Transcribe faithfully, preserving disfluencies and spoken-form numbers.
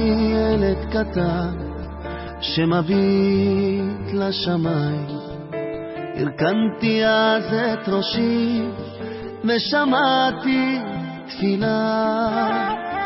ילד קטן שמביט לשמיים, הרכנתי אז את ראשי ושמעתי תפילה.